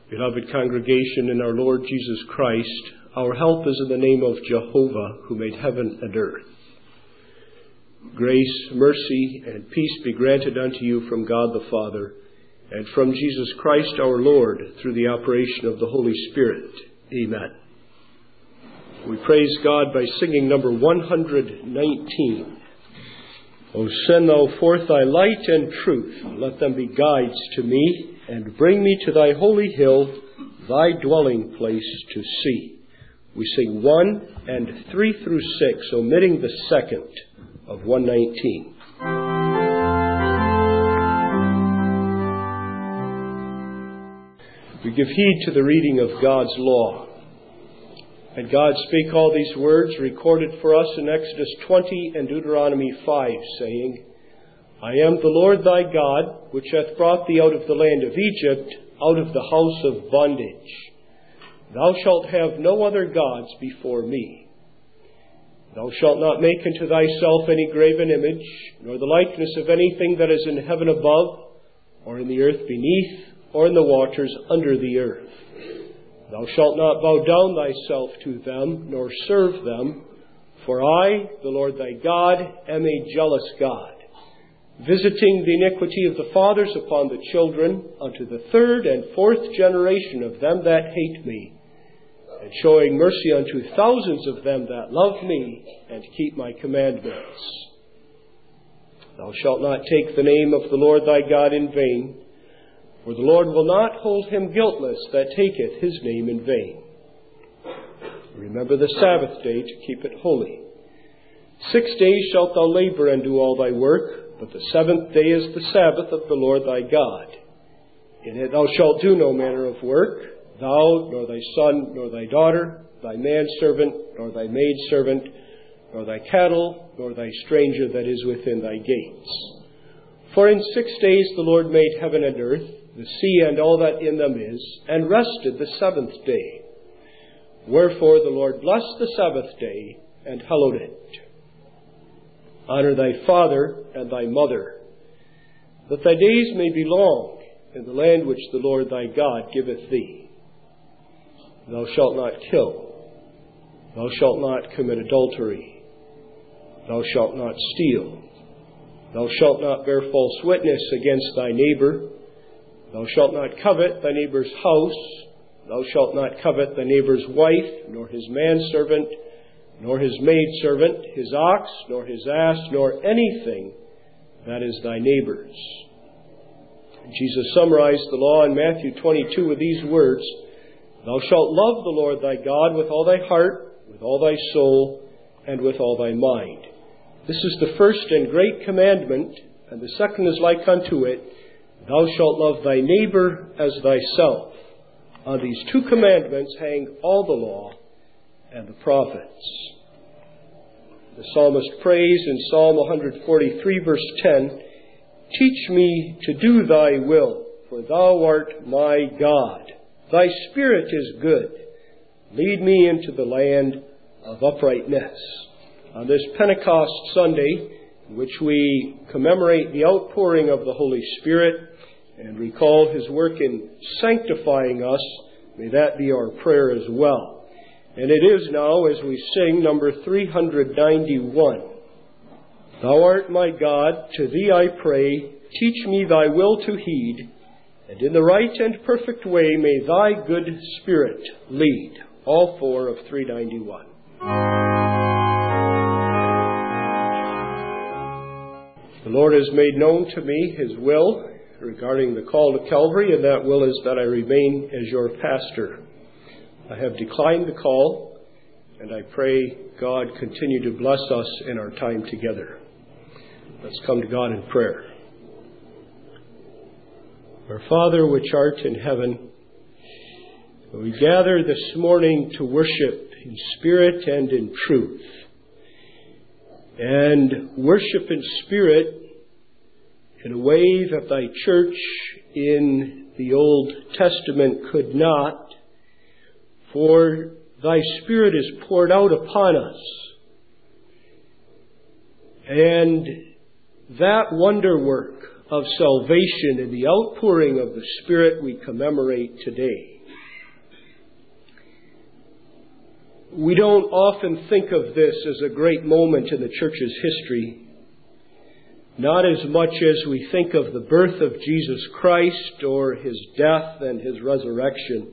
Beloved congregation in our Lord Jesus Christ, our help is in the name of Jehovah, who made heaven and earth. Grace, mercy, and peace be granted unto you from God the Father, and from Jesus Christ our Lord, through the operation of the Holy Spirit. Amen. We praise God by singing number 119. O send thou forth thy light and truth, let them be guides to me, and bring me to thy holy hill, thy dwelling place to see. We sing 1 and 3 through 6, omitting the second of 119. We give heed to the reading of God's law. And God spake all these words recorded for us in Exodus 20 and Deuteronomy 5, saying, I am the Lord thy God, which hath brought thee out of the land of Egypt, out of the house of bondage. Thou shalt have no other gods before me. Thou shalt not make unto thyself any graven image, nor the likeness of anything that is in heaven above, or in the earth beneath, or in the waters under the earth. Thou shalt not bow down thyself to them, nor serve them, for I, the Lord thy God, am a jealous God, visiting the iniquity of the fathers upon the children, unto the third and fourth generation of them that hate me, and showing mercy unto thousands of them that love me, and keep my commandments. Thou shalt not take the name of the Lord thy God in vain, for the Lord will not hold him guiltless that taketh his name in vain. Remember the Sabbath day to keep it holy. 6 days shalt thou labor and do all thy work, but the seventh day is the Sabbath of the Lord thy God. In it thou shalt do no manner of work, thou, nor thy son, nor thy daughter, thy manservant, nor thy maidservant, nor thy cattle, nor thy stranger that is within thy gates. For in 6 days the Lord made heaven and earth, the sea and all that in them is, and rested the seventh day. Wherefore the Lord blessed the Sabbath day, and hallowed it. Honor thy father and thy mother, that thy days may be long in the land which the Lord thy God giveth thee. Thou shalt not kill. Thou shalt not commit adultery. Thou shalt not steal. Thou shalt not bear false witness against thy neighbor. Thou shalt not covet thy neighbor's house. Thou shalt not covet thy neighbor's wife, nor his manservant, nor his maidservant, his ox, nor his ass, nor anything that is thy neighbor's. Jesus summarized the law in Matthew 22 with these words, Thou shalt love the Lord thy God with all thy heart, with all thy soul, and with all thy mind. This is the first and great commandment, and the second is like unto it, Thou shalt love thy neighbor as thyself. On these two commandments hang all the law and the prophets. The psalmist prays in Psalm 143, verse 10, Teach me to do thy will, for thou art my God. Thy spirit is good. Lead me into the land of uprightness. On this Pentecost Sunday, in which we commemorate the outpouring of the Holy Spirit and recall his work in sanctifying us, may that be our prayer as well. And it is now, as we sing, number 391. Thou art my God, to thee I pray, teach me thy will to heed, and in the right and perfect way may thy good Spirit lead. All four of 391. The Lord has made known to me his will regarding the call to Calvary, and that will is that I remain as your pastor. I have declined the call, and I pray God continue to bless us in our time together. Let's come to God in prayer. Our Father, which art in heaven, we gather this morning to worship in spirit and in truth. And worship in spirit in a way that thy church in the Old Testament could not, for thy Spirit is poured out upon us. And that wonder work of salvation and the outpouring of the Spirit we commemorate today. We don't often think of this as a great moment in the church's history, not as much as we think of the birth of Jesus Christ or His death and His resurrection.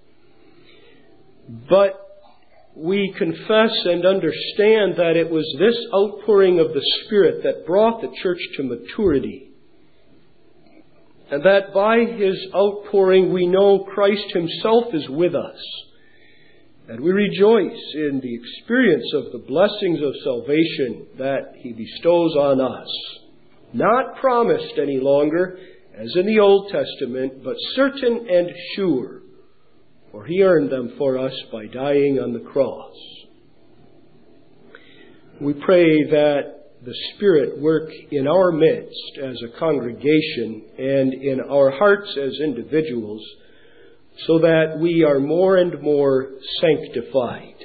But we confess and understand that it was this outpouring of the Spirit that brought the church to maturity. And that by His outpouring we know Christ Himself is with us. And we rejoice in the experience of the blessings of salvation that He bestows on us. Not promised any longer, as in the Old Testament, but certain and sure, for He earned them for us by dying on the cross. We pray that the Spirit work in our midst as a congregation and in our hearts as individuals, so that we are more and more sanctified.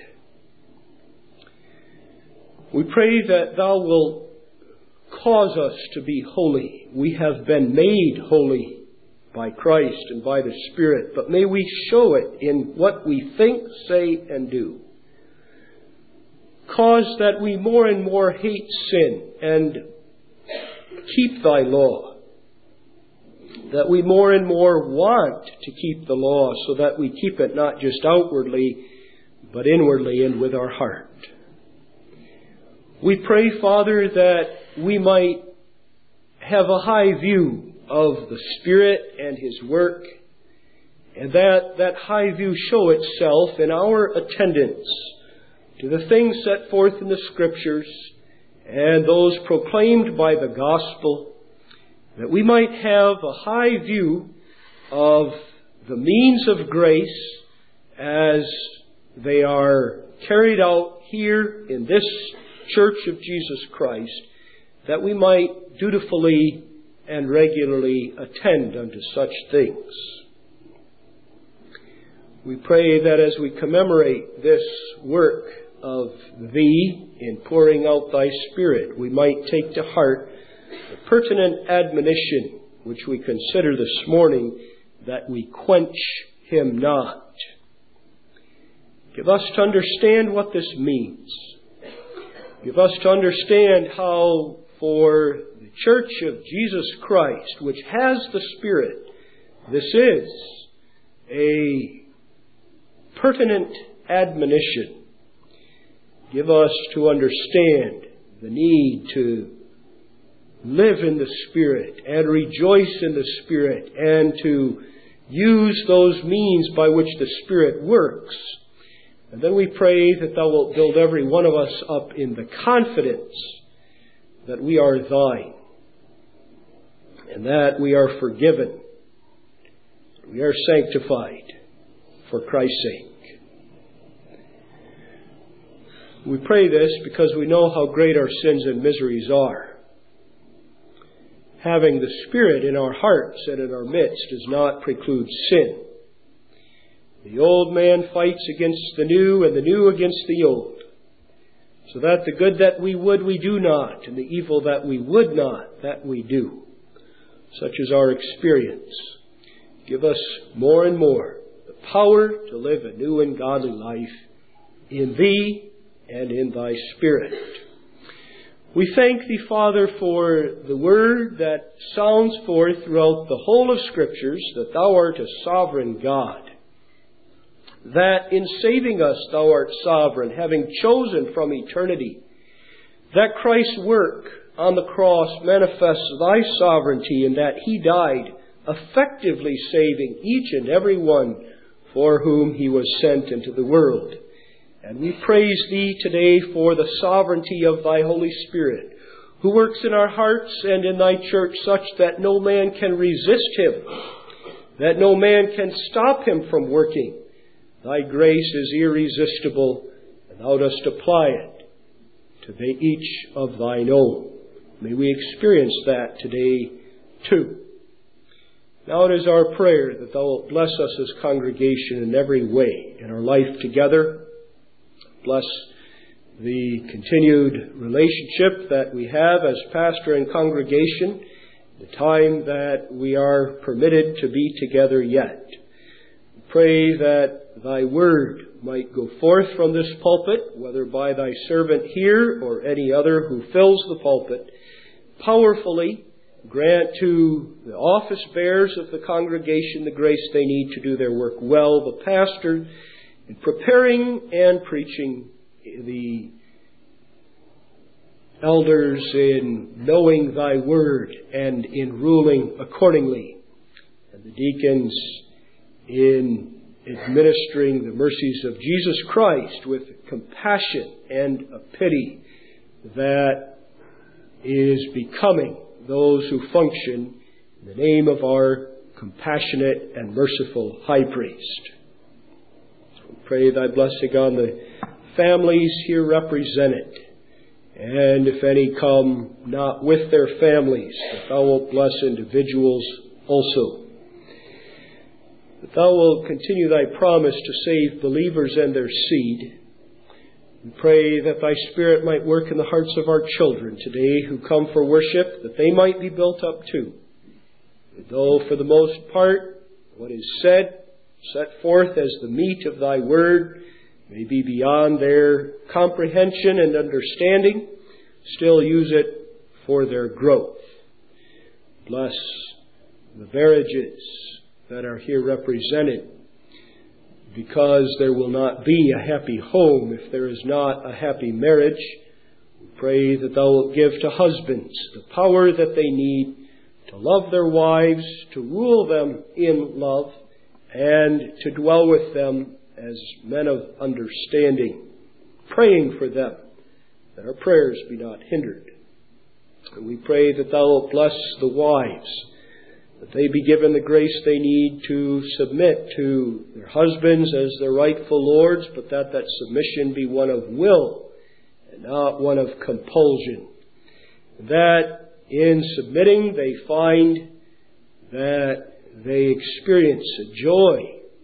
We pray that Thou wilt cause us to be holy. We have been made holy by Christ and by the Spirit, but may we show it in what we think, say, and do. Cause that we more and more hate sin and keep Thy law. That we more and more want to keep the law, so that we keep it not just outwardly, but inwardly and with our heart. We pray, Father, that we might have a high view of the Spirit and His work, and that high view show itself in our attendance to the things set forth in the Scriptures and those proclaimed by the gospel, that we might have a high view of the means of grace as they are carried out here in this Church of Jesus Christ, that we might dutifully and regularly attend unto such things. We pray that as we commemorate this work of Thee in pouring out Thy Spirit, we might take to heart the pertinent admonition which we consider this morning, that we quench Him not. Give us to understand what this means. Give us to understand how for the Church of Jesus Christ, which has the Spirit, this is a pertinent admonition. Give us to understand the need to live in the Spirit and rejoice in the Spirit and to use those means by which the Spirit works. And then we pray that Thou wilt build every one of us up in the confidence that we are Thine and that we are forgiven, we are sanctified for Christ's sake. We pray this because we know how great our sins and miseries are. Having the Spirit in our hearts and in our midst does not preclude sin. The old man fights against the new, and the new against the old, so that the good that we would we do not, and the evil that we would not, that we do. Such is our experience. Give us more and more the power to live a new and godly life in Thee and in Thy Spirit. We thank Thee, Father, for the word that sounds forth throughout the whole of Scriptures, that Thou art a sovereign God, that in saving us Thou art sovereign, having chosen from eternity, that Christ's work on the cross manifests Thy sovereignty, and that He died, effectively saving each and every one for whom He was sent into the world. And we praise Thee today for the sovereignty of Thy Holy Spirit, who works in our hearts and in Thy church such that no man can resist Him, that no man can stop Him from working. Thy grace is irresistible, and Thou dost apply it to each of Thine own. May we experience that today too. Now it is our prayer that Thou wilt bless us as congregation in every way in our life together. Bless the continued relationship that we have as pastor and congregation, the time that we are permitted to be together yet. pray that thy word might go forth from this pulpit, whether by thy servant here or any other who fills the pulpit, powerfully. Grant to the office bearers of the congregation the grace they need to do their work well, the pastor in preparing and preaching, the elders in knowing thy word and in ruling accordingly, and the deacons in administering the mercies of Jesus Christ with compassion and a pity that is becoming those who function in the name of our compassionate and merciful High Priest. We pray thy blessing on the families here represented, and if any come not with their families, that thou wilt bless individuals also. That thou wilt continue thy promise to save believers and their seed. We pray that thy Spirit might work in the hearts of our children today who come for worship, that they might be built up too. And though for the most part what is said, set forth as the meat of thy word, may be beyond their comprehension and understanding, still use it for their growth. Bless the marriages that are here represented, because there will not be a happy home if there is not a happy marriage. We pray that thou wilt give to husbands the power that they need to love their wives, to rule them in love, and to dwell with them as men of understanding, praying for them, that our prayers be not hindered. And we pray that thou wilt bless the wives, that they be given the grace they need to submit to their husbands as their rightful lords, but that submission be one of will and not one of compulsion. That in submitting they find that they experience a joy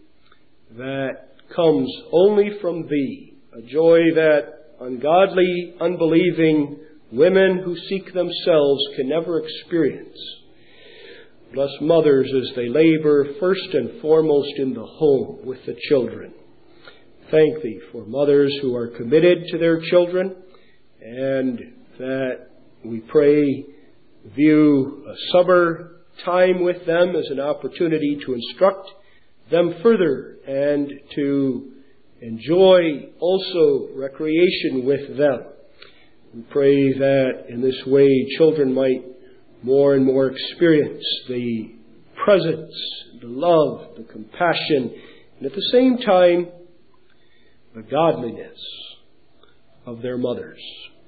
that comes only from Thee, a joy that ungodly, unbelieving women who seek themselves can never experience. Bless mothers as they labor first and foremost in the home with the children. Thank Thee for mothers who are committed to their children, and that we pray view a summer time with them as an opportunity to instruct them further and to enjoy also recreation with them. We pray that in this way children might more and more experience the presence, the love, the compassion, and at the same time, the godliness of their mothers.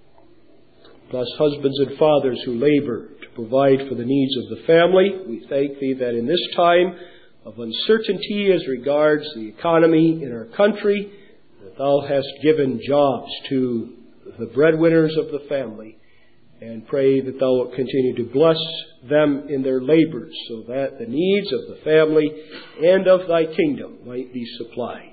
Bless husbands and fathers who labor to provide for the needs of the family. We thank Thee that in this time of uncertainty as regards the economy in our country, that Thou hast given jobs to the breadwinners of the family, and pray that Thou wilt continue to bless them in their labors so that the needs of the family and of Thy kingdom might be supplied.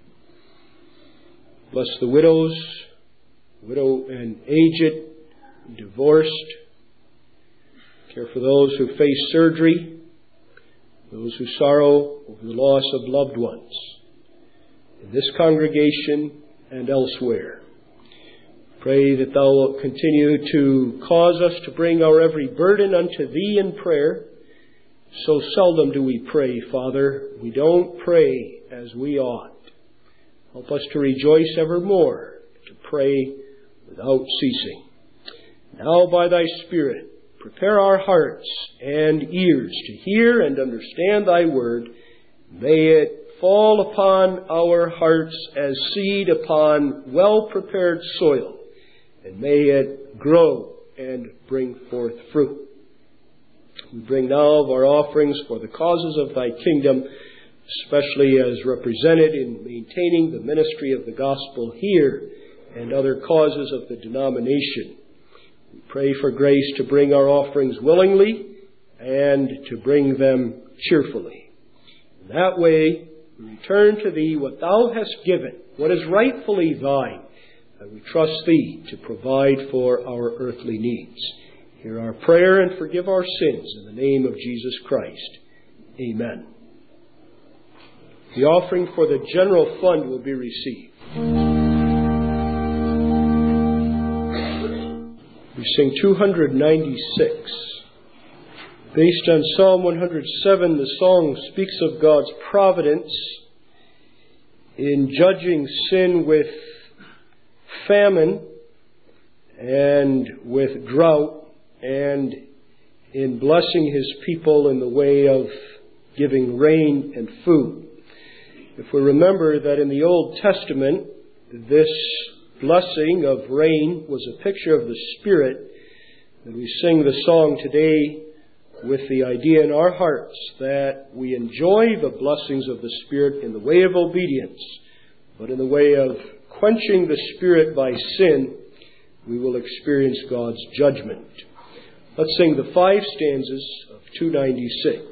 Bless the widow and aged, divorced. Care for those who face surgery, those who sorrow over the loss of loved ones in this congregation and elsewhere. Pray that Thou wilt continue to cause us to bring our every burden unto Thee in prayer. So seldom do we pray, Father. We don't pray as we ought. Help us to rejoice evermore, to pray without ceasing. Now by Thy Spirit, prepare our hearts and ears to hear and understand Thy word. May it fall upon our hearts as seed upon well-prepared soil, and may it grow and bring forth fruit. We bring now of our offerings for the causes of Thy kingdom, especially as represented in maintaining the ministry of the gospel here and other causes of the denomination. We pray for grace to bring our offerings willingly and to bring them cheerfully. In that way, we return to Thee what Thou hast given, what is rightfully Thine, and we trust Thee to provide for our earthly needs. Hear our prayer and forgive our sins in the name of Jesus Christ. Amen. The offering for the general fund will be received. We sing 296. Based on Psalm 107, the song speaks of God's providence in judging sin with famine and with drought, and in blessing His people in the way of giving rain and food. If we remember that in the Old Testament, this blessing of rain was a picture of the Spirit, and we sing the song today with the idea in our hearts that we enjoy the blessings of the Spirit in the way of obedience, but in the way of quenching the Spirit by sin, we will experience God's judgment. Let's sing the 5 stanzas of 296.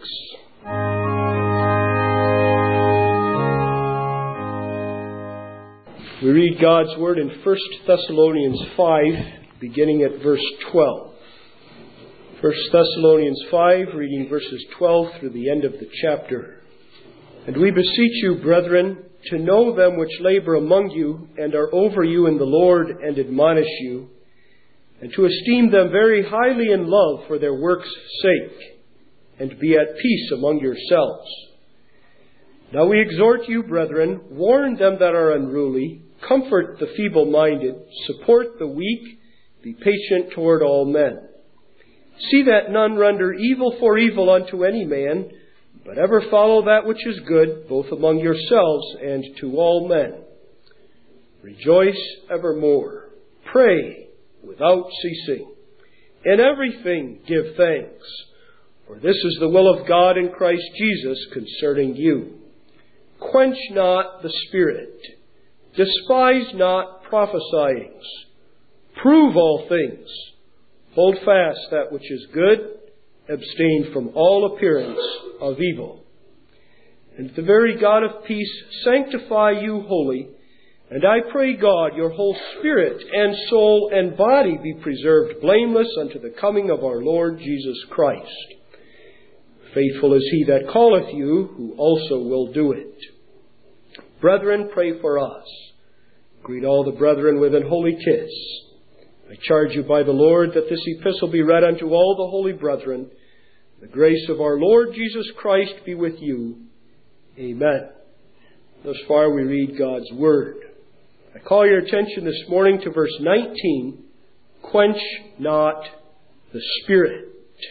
We read God's Word in 1 Thessalonians 5, beginning at verse 12. 1 Thessalonians 5, reading verses 12 through the end of the chapter. And we beseech you, brethren, to know them which labor among you, and are over you in the Lord, and admonish you, and to esteem them very highly in love for their work's sake, and be at peace among yourselves. Now we exhort you, brethren, warn them that are unruly, comfort the feeble-minded, support the weak, be patient toward all men. See that none render evil for evil unto any man, but ever follow that which is good, both among yourselves and to all men. Rejoice evermore. Pray without ceasing. In everything give thanks, for this is the will of God in Christ Jesus concerning you. Quench not the Spirit. Despise not prophesyings. Prove all things. Hold fast that which is good. Abstain from all appearance of evil. And the very God of peace sanctify you wholly. And I pray God, your whole spirit and soul and body be preserved blameless unto the coming of our Lord Jesus Christ. Faithful is He that calleth you, who also will do it. Brethren, pray for us. Greet all the brethren with an holy kiss. I charge you by the Lord that this epistle be read unto all the holy brethren. The grace of our Lord Jesus Christ be with you. Amen. Thus far we read God's Word. I call your attention this morning to verse 19. Quench not the Spirit.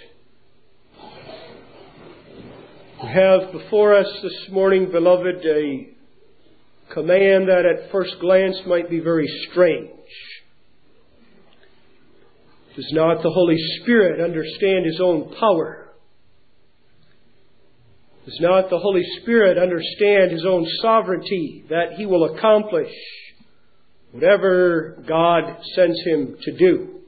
We have before us this morning, beloved, a command that at first glance might be very strange. Does not the Holy Spirit understand His own power? Does not the Holy Spirit understand His own sovereignty, that He will accomplish whatever God sends Him to do?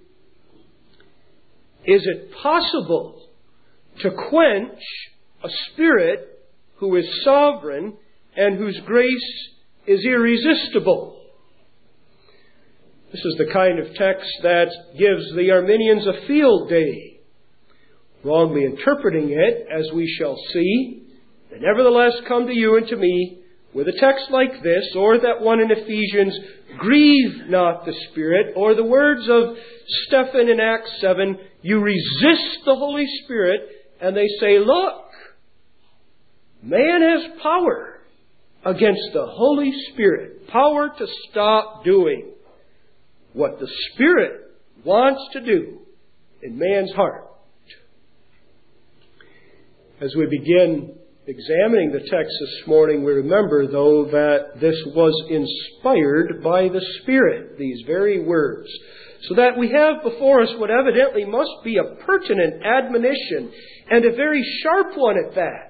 Is it possible to quench a Spirit who is sovereign and whose grace is irresistible? This is the kind of text that gives the Arminians a field day. Wrongly interpreting it, as we shall see, they nevertheless come to you and to me with a text like this, or that one in Ephesians, grieve not the Spirit, or the words of Stephen in Acts 7, you resist the Holy Spirit, and they say, look, man has power against the Holy Spirit, power to stop doing what the Spirit wants to do in man's heart. As we begin examining the text this morning, we remember, though, that this was inspired by the Spirit, these very words, so that we have before us what evidently must be a pertinent admonition, and a very sharp one at that.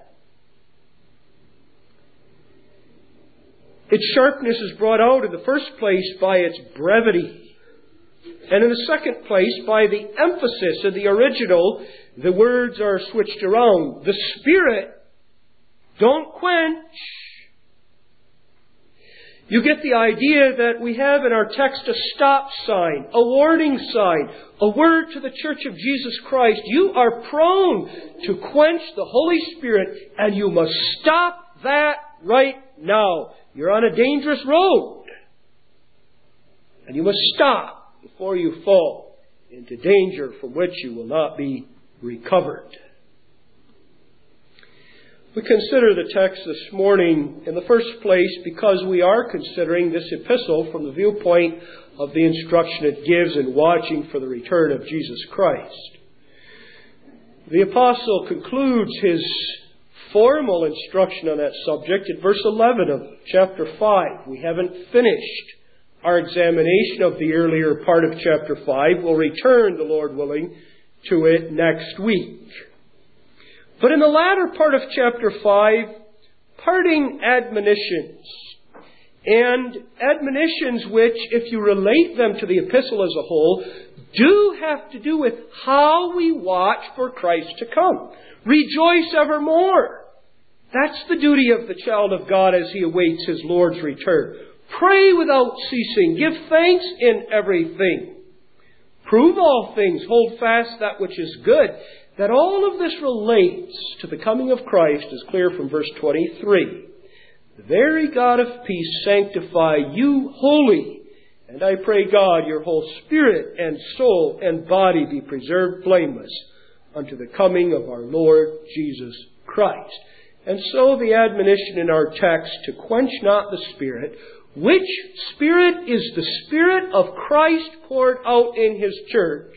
Its sharpness is brought out in the first place by its brevity, and in the second place by the emphasis. In the original, the words are switched around. The Spirit, don't quench. You get the idea that we have in our text a stop sign, a warning sign, a word to the Church of Jesus Christ. You are prone to quench the Holy Spirit, and you must stop that right now. You're on a dangerous road. And you must stop before you fall into danger from which you will not be recovered. We consider the text this morning in the first place because we are considering this epistle from the viewpoint of the instruction it gives in watching for the return of Jesus Christ. The apostle concludes his formal instruction on that subject in verse 11 of chapter 5. We haven't finished our examination of the earlier part of chapter 5. We'll return, the Lord willing, to it next week. But in the latter part of chapter 5, parting admonitions, and admonitions which, if you relate them to the epistle as a whole, do have to do with how we watch for Christ to come. Rejoice evermore. That's the duty of the child of God as he awaits his Lord's return. Pray without ceasing. Give thanks in everything. Prove all things. Hold fast that which is good. That all of this relates to the coming of Christ is clear from verse 23. The very God of peace sanctify you wholly. And I pray God your whole spirit and soul and body be preserved blameless unto the coming of our Lord Jesus Christ. And so the admonition in our text to quench not the Spirit, which Spirit is the Spirit of Christ poured out in His church,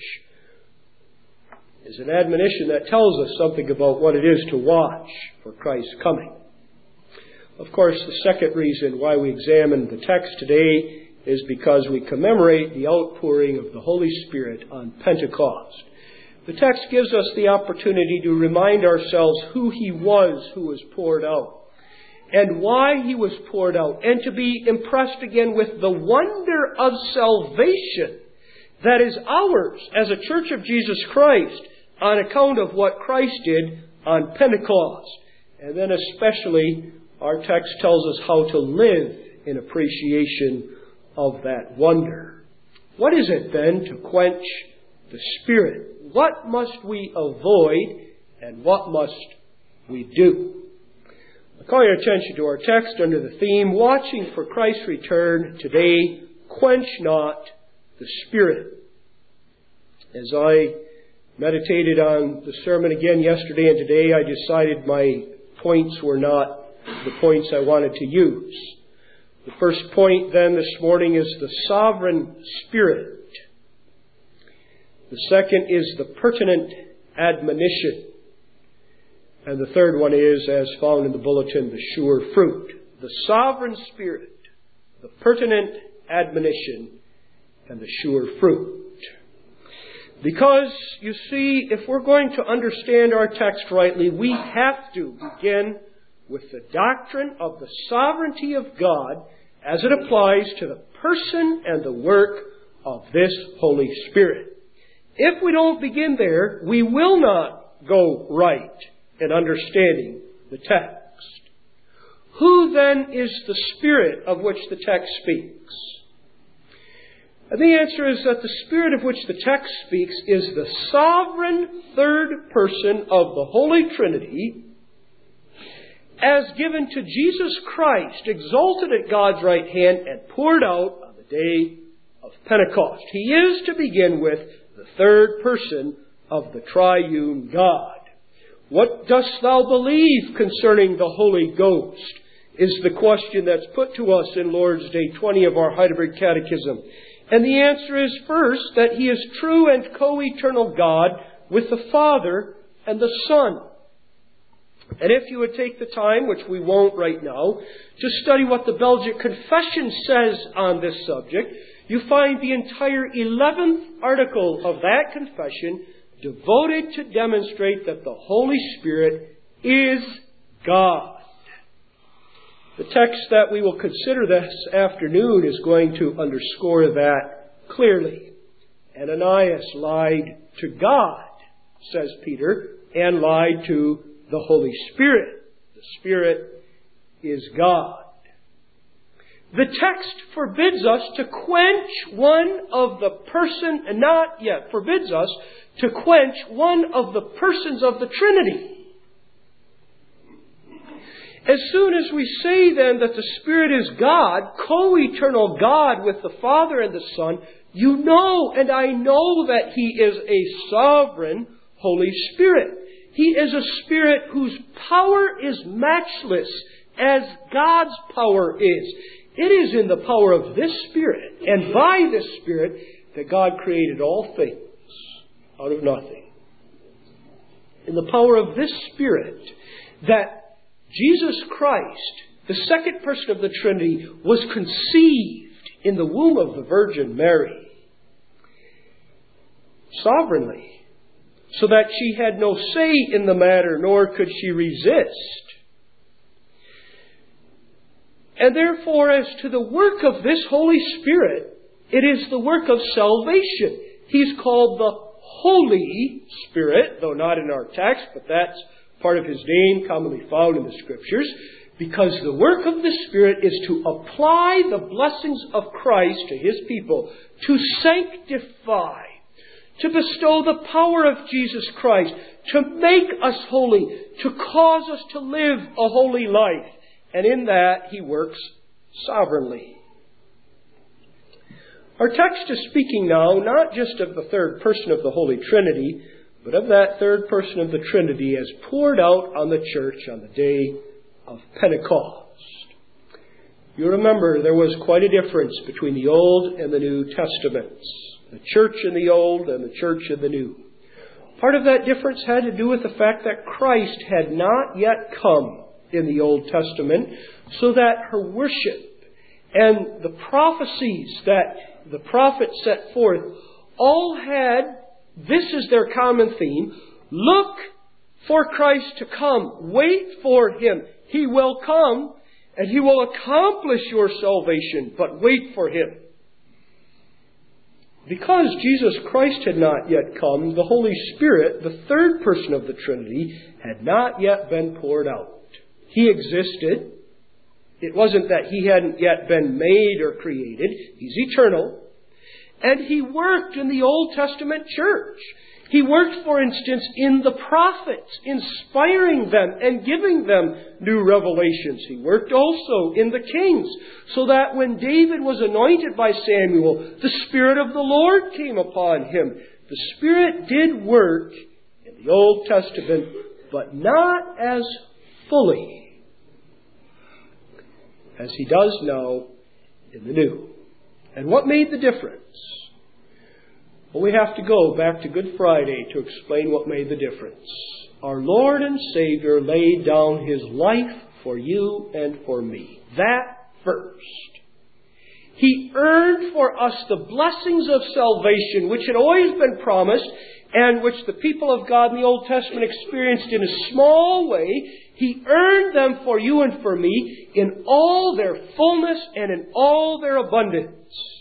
is an admonition that tells us something about what it is to watch for Christ's coming. Of course, the second reason why we examine the text today is because we commemorate the outpouring of the Holy Spirit on Pentecost. The text gives us the opportunity to remind ourselves who He was who was poured out, and why He was poured out, and to be impressed again with the wonder of salvation that is ours as a Church of Jesus Christ on account of what Christ did on Pentecost. And then especially, our text tells us how to live in appreciation of that wonder. What is it then to quench the Spirit? What must we avoid and what must we do? I call your attention to our text under the theme, Watching for Christ's Return today, quench not the Spirit. As I meditated on the sermon again yesterday and today, I decided my points were not the points I wanted to use. The first point then this morning is the sovereign Spirit. The second is the pertinent admonition. And the third one is, as found in the bulletin, the sure fruit. The sovereign Spirit, the pertinent admonition, and the sure fruit. Because, you see, if we're going to understand our text rightly, we have to begin with the doctrine of the sovereignty of God as it applies to the person and the work of this Holy Spirit. If we don't begin there, we will not go right in understanding the text. Who then is the Spirit of which the text speaks? And the answer is that the Spirit of which the text speaks is the sovereign third person of the Holy Trinity, as given to Jesus Christ, exalted at God's right hand and poured out on the day of Pentecost. He is, to begin with, the third person of the triune God. What dost thou believe concerning the Holy Ghost is the question that's put to us in Lord's Day 20 of our Heidelberg Catechism. And the answer is first that He is true and co-eternal God with the Father and the Son. And if you would take the time, which we won't right now, to study what the Belgic Confession says on this subject, you find the entire 11th article of that confession devoted to demonstrate that the Holy Spirit is God. The text that we will consider this afternoon is going to underscore that clearly. Ananias lied to God, says Peter, and lied to the Holy Spirit. The Spirit is God. The text forbids us to quench one of the forbids us to quench one of the persons of the Trinity. As soon as we say then that the Spirit is God, co-eternal God with the Father and the Son, you know and I know that He is a sovereign Holy Spirit. He is a Spirit whose power is matchless as God's power is. It is in the power of this Spirit and by this Spirit that God created all things out of nothing. In the power of this Spirit that Jesus Christ, the second person of the Trinity, was conceived in the womb of the Virgin Mary sovereignly, so that she had no say in the matter, nor could she resist. And therefore, as to the work of this Holy Spirit, it is the work of salvation. He's called the Holy Spirit, though not in our text, but that's part of His name commonly found in the Scriptures, because the work of the Spirit is to apply the blessings of Christ to His people, to sanctify, to bestow the power of Jesus Christ, to make us holy, to cause us to live a holy life. And in that, He works sovereignly. Our text is speaking now not just of the third person of the Holy Trinity, but of that third person of the Trinity as poured out on the church on the day of Pentecost. You remember there was quite a difference between the Old and the New Testaments. The church in the Old and the church in the New. Part of that difference had to do with the fact that Christ had not yet come in the Old Testament, so that her worship and the prophecies that the prophets set forth all had, this is their common theme: look for Christ to come. Wait for Him. He will come and He will accomplish your salvation, but wait for Him. Because Jesus Christ had not yet come, the Holy Spirit, the third person of the Trinity, had not yet been poured out. He existed. It wasn't that He hadn't yet been made or created. He's eternal. And He worked in the Old Testament church. He worked, for instance, in the prophets, inspiring them and giving them new revelations. He worked also in the kings, so that when David was anointed by Samuel, the Spirit of the Lord came upon him. The Spirit did work in the Old Testament, but not as fully as He does now in the New. And what made the difference? Well, we have to go back to Good Friday to explain what made the difference. Our Lord and Savior laid down His life for you and for me. That first. He earned for us the blessings of salvation, which had always been promised, and which the people of God in the Old Testament experienced in a small way. He earned them for you and for me in all their fullness and in all their abundance.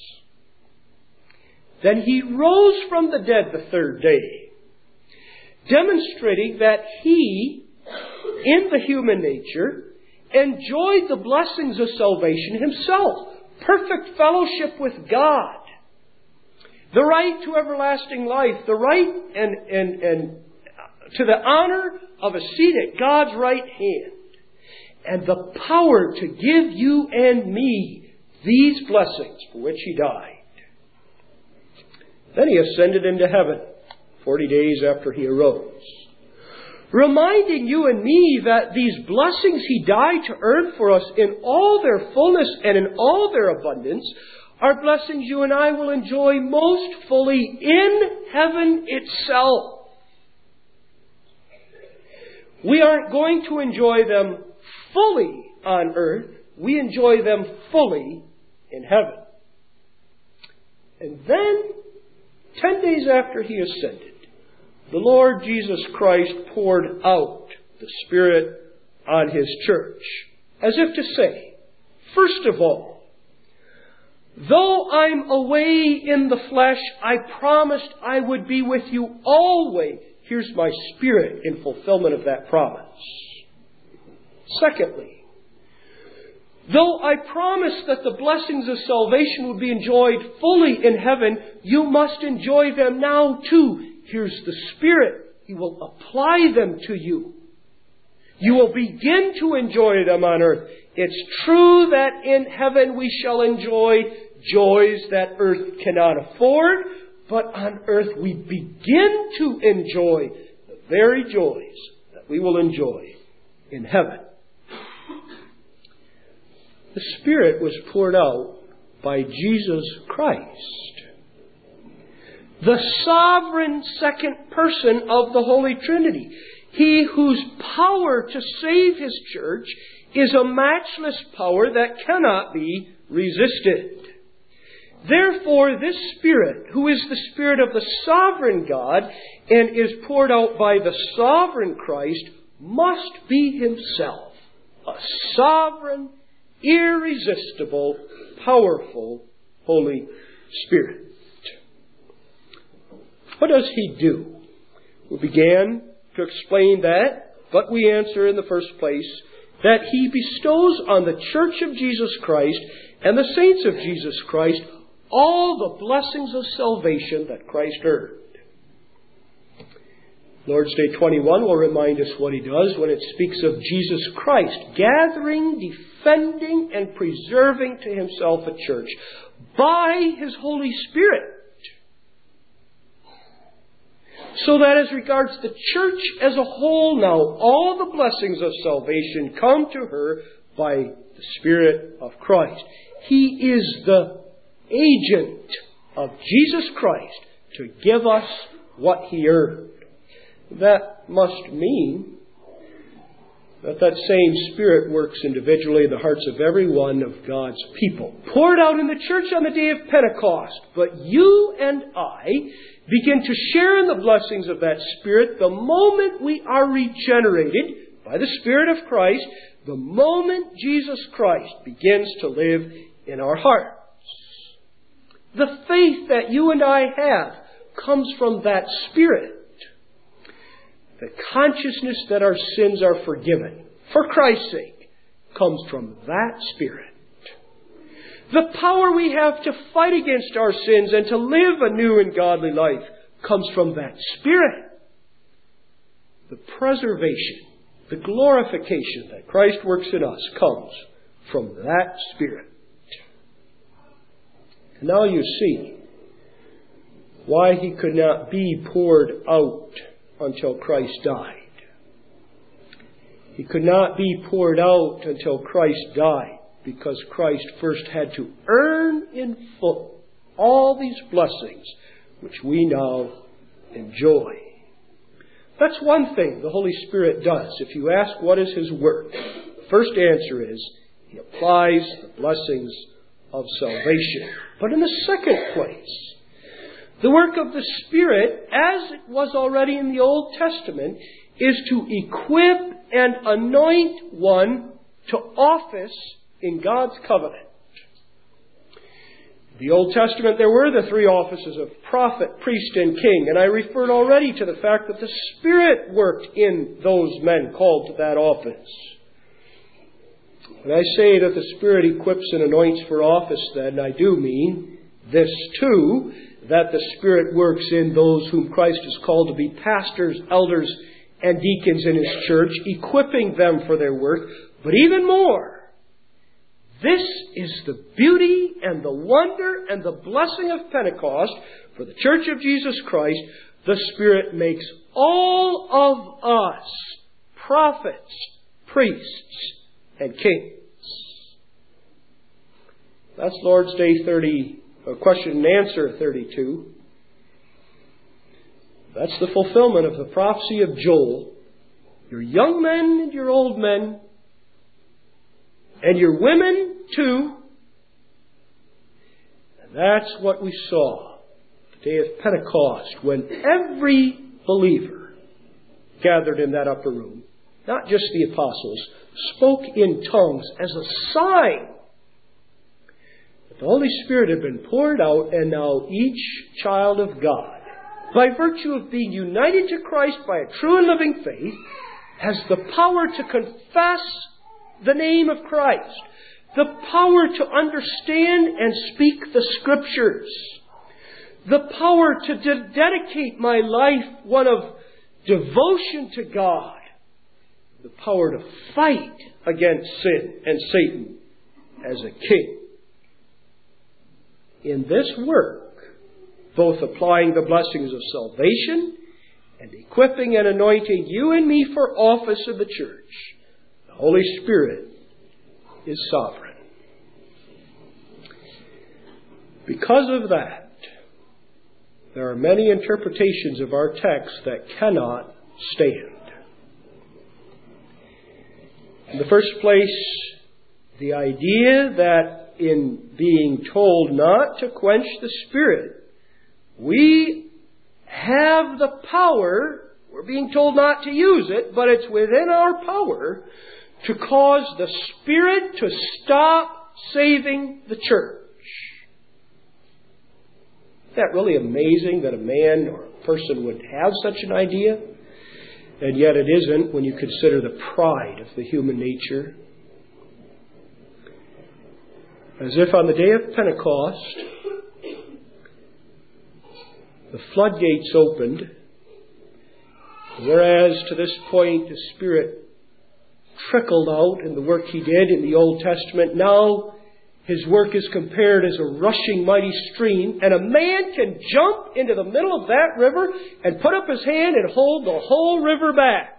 Then He rose from the dead the third day, demonstrating that He, in the human nature, enjoyed the blessings of salvation Himself. Perfect fellowship with God. The right to everlasting life. The right and to the honor of a seat at God's right hand. And the power to give you and me these blessings for which He died. Then He ascended into heaven 40 days after He arose, reminding you and me that these blessings He died to earn for us in all their fullness and in all their abundance are blessings you and I will enjoy most fully in heaven itself. We aren't going to enjoy them fully on earth. We enjoy them fully in heaven. And then, 10 days after He ascended, the Lord Jesus Christ poured out the Spirit on His church, as if to say, first of all, though I'm away in the flesh, I promised I would be with you always. Here's my Spirit in fulfillment of that promise. Secondly, though I promised that the blessings of salvation would be enjoyed fully in heaven, you must enjoy them now too. Here's the Spirit. He will apply them to you. You will begin to enjoy them on earth. It's true that in heaven we shall enjoy joys that earth cannot afford, but on earth we begin to enjoy the very joys that we will enjoy in heaven. The Spirit was poured out by Jesus Christ, the sovereign second person of the Holy Trinity. He whose power to save His church is a matchless power that cannot be resisted. Therefore, this Spirit, who is the Spirit of the sovereign God and is poured out by the sovereign Christ, must be Himself a sovereign, irresistible, powerful Holy Spirit. What does He do? We began to explain that, but we answer in the first place that He bestows on the Church of Jesus Christ and the saints of Jesus Christ all the blessings of salvation that Christ earned. Lord's Day 21 will remind us what He does when it speaks of Jesus Christ gathering, defending, and preserving to Himself a church by His Holy Spirit. So that as regards the church as a whole now, all the blessings of salvation come to her by the Spirit of Christ. He is the agent of Jesus Christ to give us what He earned. That must mean that same Spirit works individually in the hearts of every one of God's people, poured out in the church on the day of Pentecost. But you and I begin to share in the blessings of that Spirit the moment we are regenerated by the Spirit of Christ, the moment Jesus Christ begins to live in our hearts. The faith that you and I have comes from that Spirit. The consciousness that our sins are forgiven, for Christ's sake, comes from that Spirit. The power we have to fight against our sins and to live a new and godly life comes from that Spirit. The preservation, the glorification that Christ works in us comes from that Spirit. And now you see why He could not be poured out until Christ died. He could not be poured out until Christ died, because Christ first had to earn in full all these blessings which we now enjoy. That's one thing the Holy Spirit does. If you ask what is His work, the first answer is He applies the blessings of salvation. But in the second place, the work of the Spirit, as it was already in the Old Testament, is to equip and anoint one to office in God's covenant. In the Old Testament, there were the three offices of prophet, priest, and king, and I referred already to the fact that the Spirit worked in those men called to that office. When I say that the Spirit equips and anoints for office, then I do mean this too, that the Spirit works in those whom Christ has called to be pastors, elders, and deacons in His church, equipping them for their work. But even more, this is the beauty and the wonder and the blessing of Pentecost for the Church of Jesus Christ. The Spirit makes all of us prophets, priests, and kings. That's Lord's Day question and answer 32. That's the fulfillment of the prophecy of Joel. Your young men and your old men, and your women too. And that's what we saw the day of Pentecost, when every believer gathered in that upper room, not just the apostles, spoke in tongues as a sign that the Holy Spirit had been poured out, and now each child of God, by virtue of being united to Christ by a true and living faith, has the power to confess the name of Christ, the power to understand and speak the Scriptures, the power to dedicate my life one of devotion to God, the power to fight against sin and Satan as a king. In this work, both applying the blessings of salvation and equipping and anointing you and me for office in the church, the Holy Spirit is sovereign. Because of that, there are many interpretations of our text that cannot stand. In the first place, the idea that in being told not to quench the Spirit, we have the power, we're being told not to use it, but it's within our power to cause the Spirit to stop saving the church. Isn't that really amazing that a man or a person would have such an idea? And yet it isn't when you consider the pride of the human nature. As if on the day of Pentecost, the floodgates opened, whereas to this point the Spirit trickled out in the work He did in the Old Testament. Now His work is compared as a rushing mighty stream, and a man can jump into the middle of that river and put up his hand and hold the whole river back.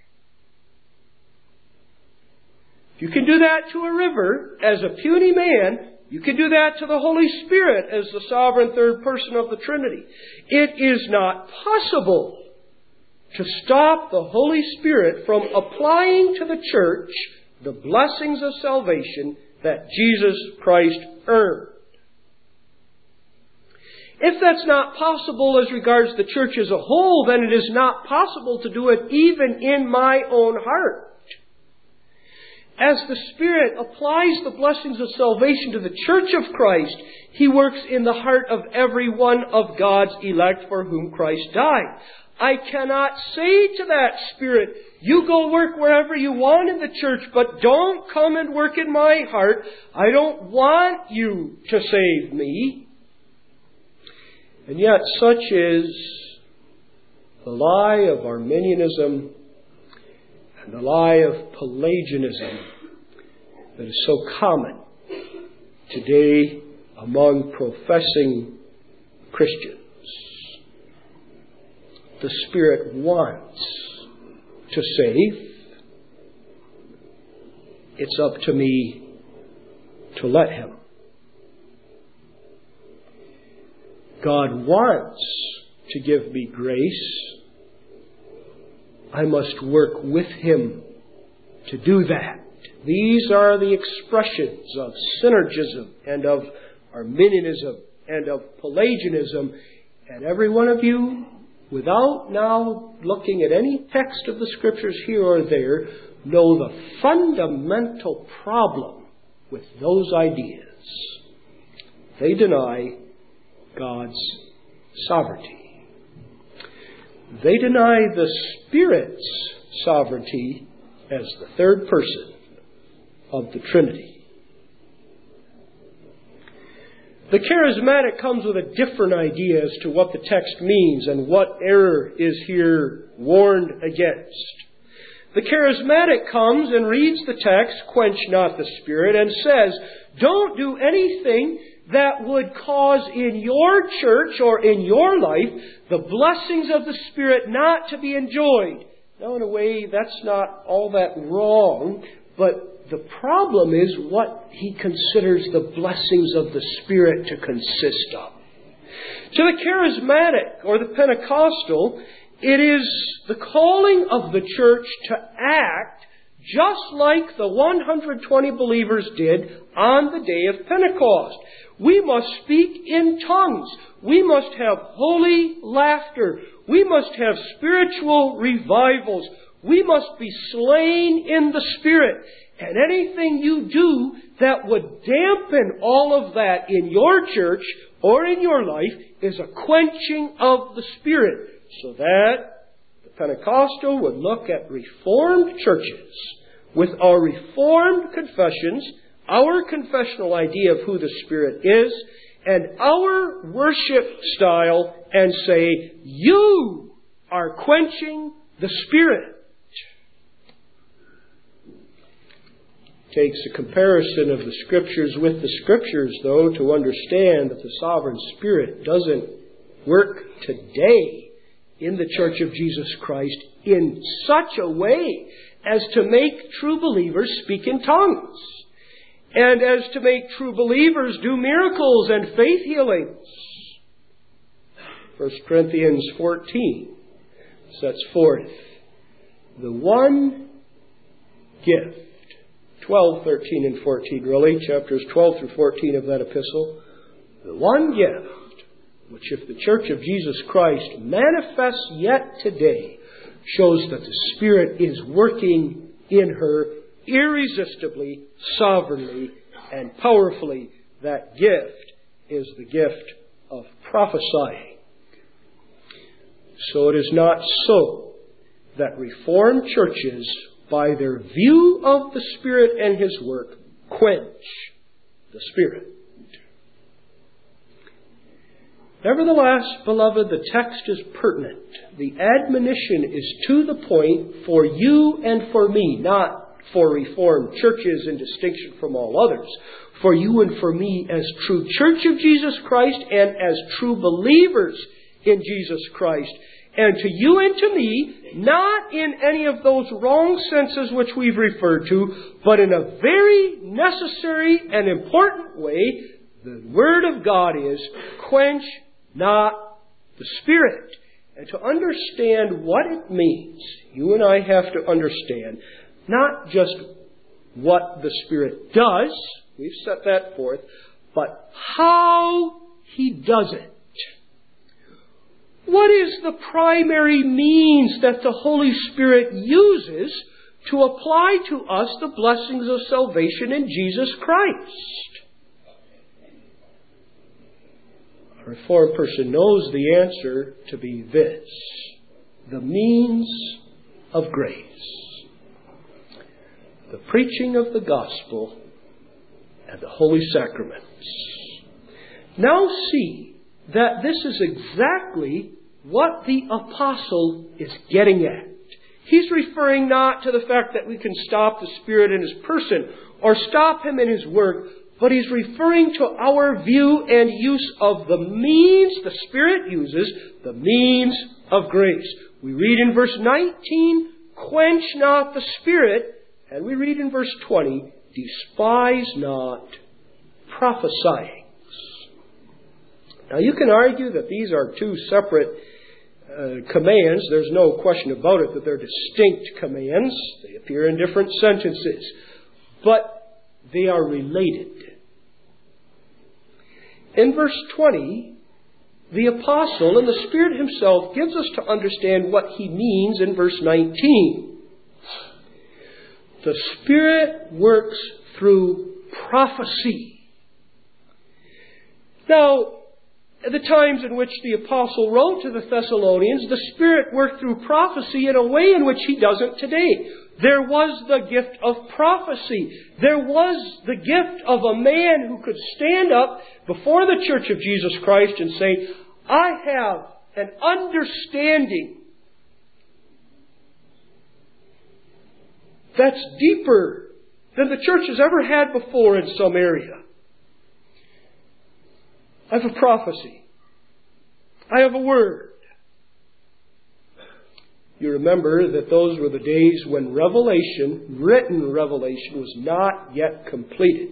If you can do that to a river as a puny man, you can do that to the Holy Spirit as the sovereign third person of the Trinity. It is not possible to stop the Holy Spirit from applying to the church the blessings of salvation that Jesus Christ earned. If that's not possible as regards the church as a whole, then it is not possible to do it even in my own heart. As the Spirit applies the blessings of salvation to the church of Christ, He works in the heart of every one of God's elect for whom Christ died. I cannot say to that Spirit, you go work wherever you want in the church, but don't come and work in my heart. I don't want you to save me. And yet such is the lie of Arminianism and the lie of Pelagianism that is so common today among professing Christians. The Spirit wants to save. It's up to me to let Him. God wants to give me grace. I must work with Him to do that. These are the expressions of synergism and of Arminianism and of Pelagianism. And every one of you, without now looking at any text of the Scriptures here or there, know the fundamental problem with those ideas. They deny God's sovereignty. They deny the Spirit's sovereignty as the third person of the Trinity. The charismatic comes with a different idea as to what the text means and what error is here warned against. The charismatic comes and reads the text, quench not the Spirit, and says, don't do anything that would cause in your church or in your life the blessings of the Spirit not to be enjoyed. Now, in a way, that's not all that wrong, but the problem is what he considers the blessings of the Spirit to consist of. To the charismatic or the Pentecostal, it is the calling of the church to act just like the 120 believers did on the day of Pentecost. We must speak in tongues. We must have holy laughter. We must have spiritual revivals. We must be slain in the Spirit. And anything you do that would dampen all of that in your church or in your life is a quenching of the Spirit. So that the Pentecostal would look at Reformed churches with our Reformed confessions, our confessional idea of who the Spirit is, and our worship style and say, you are quenching the Spirit. takes a comparison of the Scriptures with the Scriptures, though, to understand that the sovereign Spirit doesn't work today in the Church of Jesus Christ in such a way as to make true believers speak in tongues, and as to make true believers do miracles and faith healings. 1 Corinthians 14 sets forth the one gift. 12, 13, and 14, really, chapters 12 through 14 of that epistle. The one gift, which if the Church of Jesus Christ manifests yet today, shows that the Spirit is working in her irresistibly, sovereignly, and powerfully. That gift is the gift of prophesying. So it is not so that Reformed churches, by their view of the Spirit and His work, quench the Spirit. Nevertheless, beloved, the text is pertinent. The admonition is to the point for you and for me, not for Reformed churches in distinction from all others. For you and for me as true Church of Jesus Christ and as true believers in Jesus Christ. And to you and to me, not in any of those wrong senses which we've referred to, but in a very necessary and important way, the Word of God is, quench not the Spirit. And to understand what it means, you and I have to understand not just what the Spirit does, we've set that forth, but how He does it. What is the primary means that the Holy Spirit uses to apply to us the blessings of salvation in Jesus Christ? A Reformed person knows the answer to be this: the means of grace. The preaching of the gospel and the holy sacraments. Now see that this is exactly what the apostle is getting at. He's referring not to the fact that we can stop the Spirit in His person or stop Him in His work, but he's referring to our view and use of the means the Spirit uses, the means of grace. We read in verse 19, quench not the Spirit, and we read in verse 20, despise not prophesying. Now you can argue that these are two separate commands. There's no question about it that they're distinct commands. They appear in different sentences. But they are related. In verse 20, the apostle and the Spirit Himself gives us to understand what he means in verse 19. The Spirit works through prophecy. Now, at the times in which the apostle wrote to the Thessalonians, the Spirit worked through prophecy in a way in which He doesn't today. There was the gift of prophecy. There was the gift of a man who could stand up before the Church of Jesus Christ and say, I have an understanding that's deeper than the church has ever had before in some area. I have a prophecy. I have a word. You remember that those were the days when revelation, written revelation, was not yet completed.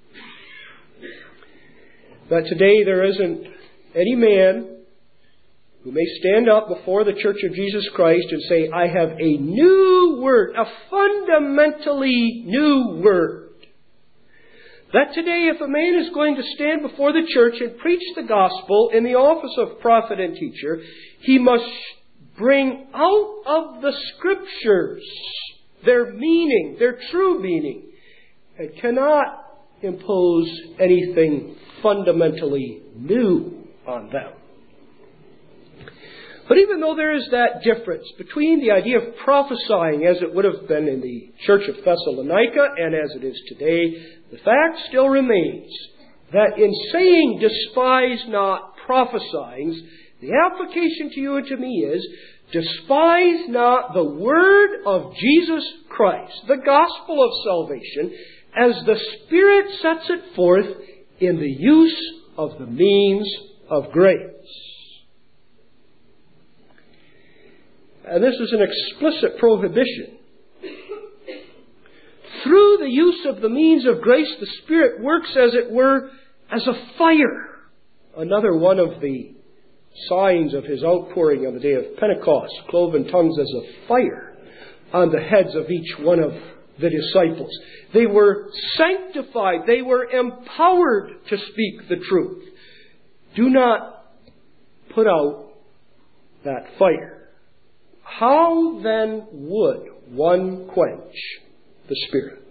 That today there isn't any man who may stand up before the Church of Jesus Christ and say, I have a new word, a fundamentally new word. That today, if a man is going to stand before the church and preach the gospel in the office of prophet and teacher, he must bring out of the Scriptures their meaning, their true meaning, and cannot impose anything fundamentally new on them. But even though there is that difference between the idea of prophesying as it would have been in the church of Thessalonica and as it is today, the fact still remains that in saying despise not prophesying, the application to you and to me is despise not the word of Jesus Christ, the gospel of salvation, as the Spirit sets it forth in the use of the means of grace. And this is an explicit prohibition. Through the use of the means of grace, the Spirit works, as it were, as a fire. Another one of the signs of His outpouring on the day of Pentecost, cloven tongues as a fire on the heads of each one of the disciples. They were sanctified. They were empowered to speak the truth. Do not put out that fire. How then would one quench the Spirit?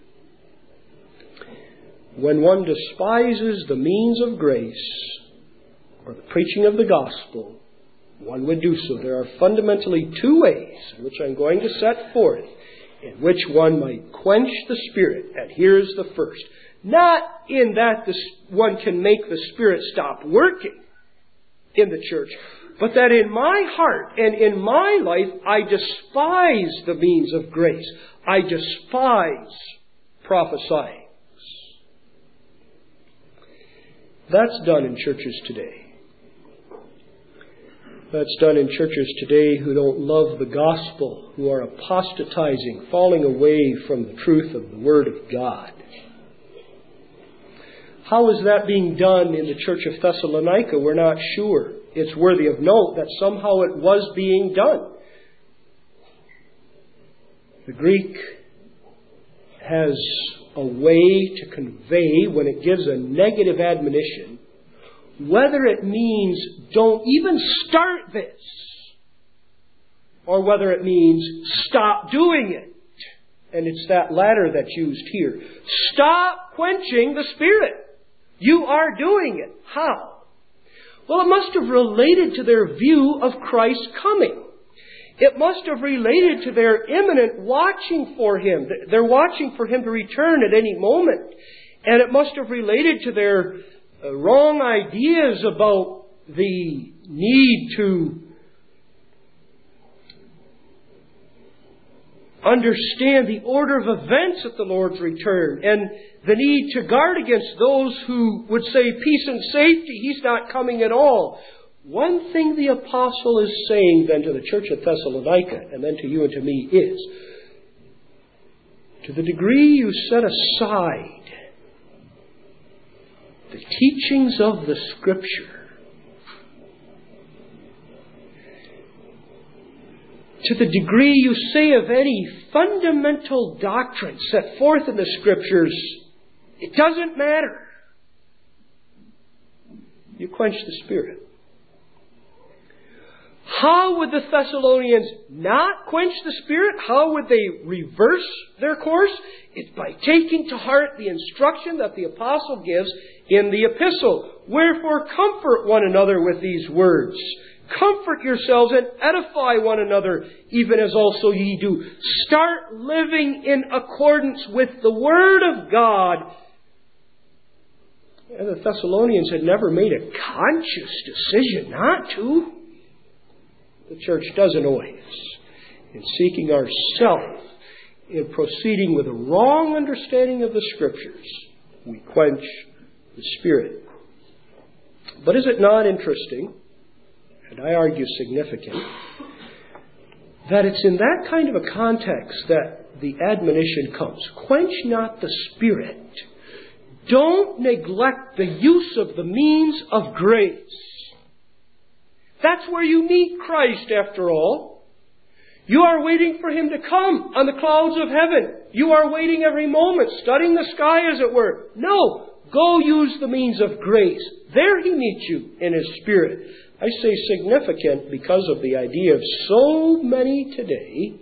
When one despises the means of grace or the preaching of the gospel, one would do so. There are fundamentally two ways in which I'm going to set forth in which one might quench the Spirit. And here's the first. Not in that one can make the Spirit stop working in the church, but that in my heart and in my life I despise the means of grace. I despise prophesying. That's done in churches today. That's done in churches today who don't love the gospel, who are apostatizing, falling away from the truth of the Word of God. How is that being done in the church of Thessalonica? We're not sure. It's worthy of note that somehow it was being done. The Greek has a way to convey, when it gives a negative admonition, whether it means don't even start this, or whether it means stop doing it. And it's that latter that's used here. Stop quenching the Spirit. You are doing it. How? Well, it must have related to their view of Christ's coming. It must have related to their imminent watching for Him. They're watching for Him to return at any moment. And it must have related to their wrong ideas about the need to understand the order of events at the Lord's return, and the need to guard against those who would say peace and safety, He's not coming at all. One thing the apostle is saying then to the church at Thessalonica, and then to you and to me, is, to the degree you set aside the teachings of the Scripture, to the degree you say of any fundamental doctrine set forth in the Scriptures, it doesn't matter. You quench the Spirit. How would the Thessalonians not quench the Spirit? How would they reverse their course? It's by taking to heart the instruction that the apostle gives in the epistle. Wherefore comfort one another with these words. Comfort yourselves and edify one another, even as also ye do. Start living in accordance with the Word of God. And the Thessalonians had never made a conscious decision not to. The church doesn't always. In seeking ourselves, in proceeding with a wrong understanding of the Scriptures, we quench the Spirit. But is it not interesting, and I argue significant, that it's in that kind of a context that the admonition comes. Quench not the Spirit. Don't neglect the use of the means of grace. That's where you meet Christ, after all. You are waiting for Him to come on the clouds of heaven. You are waiting every moment, studying the sky, as it were. No, go use the means of grace. There He meets you in His Spirit. I say significant because of the idea of so many today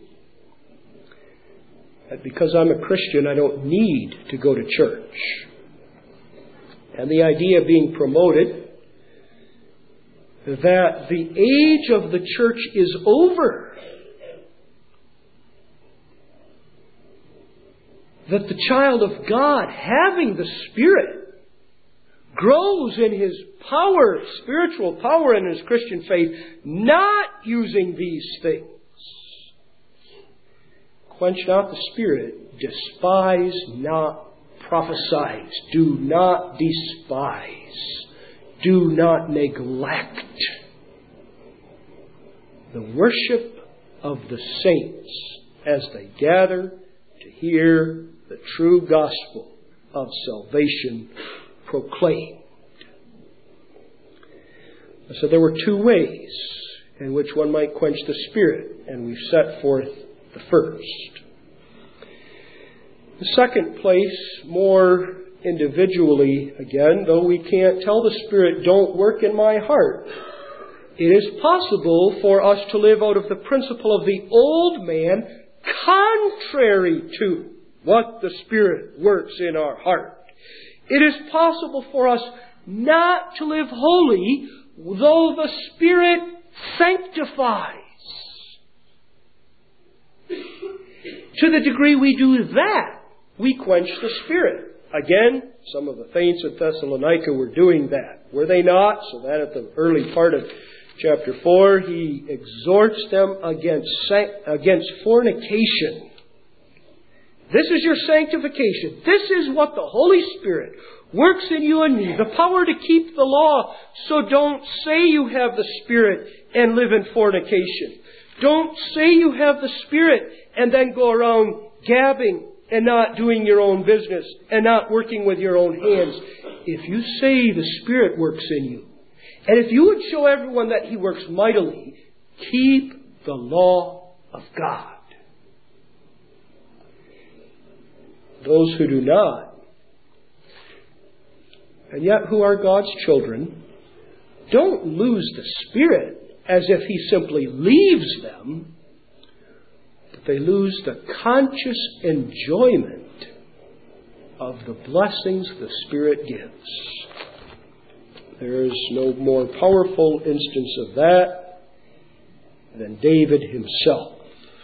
that because I'm a Christian, I don't need to go to church. And the idea being promoted that the age of the church is over. That the child of God, having the Spirit, grows in his power, spiritual power, and his Christian faith, not using these things. Quench not the Spirit, despise not prophesies, do not despise, do not neglect the worship of the saints as they gather to hear the true gospel of salvation proclaimed. So there were two ways in which one might quench the Spirit, and we've set forth the first. The second place, more individually again, though we can't tell the Spirit, don't work in my heart, it is possible for us to live out of the principle of the old man contrary to what the Spirit works in our heart. It is possible for us not to live holy, though the Spirit sanctifies. To the degree we do that, we quench the Spirit. Again, some of the saints at Thessalonica were doing that. Were they not? So that at the early part of chapter 4, he exhorts them against fornication. This is your sanctification. This is what the Holy Spirit works in you and me, the power to keep the law. So don't say you have the Spirit and live in fornication. Don't say you have the Spirit and then go around gabbing and not doing your own business and not working with your own hands. If you say the Spirit works in you, and if you would show everyone that He works mightily, keep the law of God. Those who do not, and yet who are God's children, don't lose the Spirit as if He simply leaves them, but they lose the conscious enjoyment of the blessings the Spirit gives. There is no more powerful instance of that than David himself.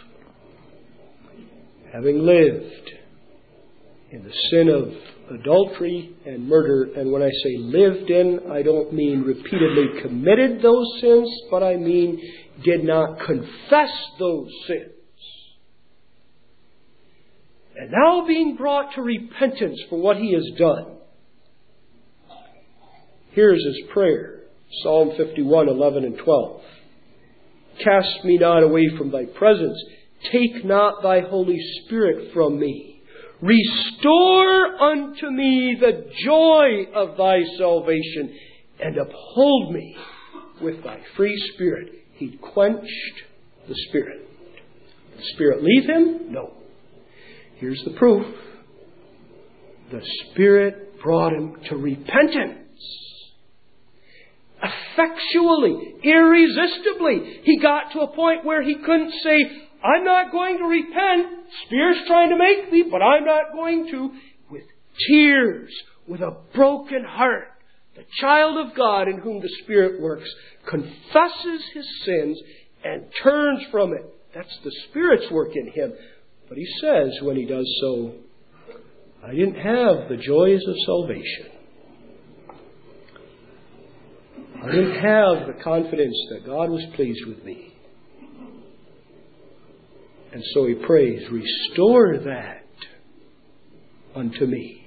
Having lived in the sin of adultery and murder, and when I say lived in, I don't mean repeatedly committed those sins, but I mean did not confess those sins. And now being brought to repentance for what he has done. Here's his prayer, Psalm 51, 11 and 12. Cast me not away from thy presence. Take not thy Holy Spirit from me. Restore unto me the joy of thy salvation, and uphold me with thy free Spirit. He quenched the Spirit. Did the Spirit leave him? No. Here's the proof. The Spirit brought him to repentance. Effectually, irresistibly. He got to a point where he couldn't say, I'm not going to repent. Spirit's trying to make me, but I'm not going to. With tears, with a broken heart, the child of God in whom the Spirit works confesses his sins and turns from it. That's the Spirit's work in him. But he says when he does so, I didn't have the joys of salvation. I didn't have the confidence that God was pleased with me. And so he prays, restore that unto me.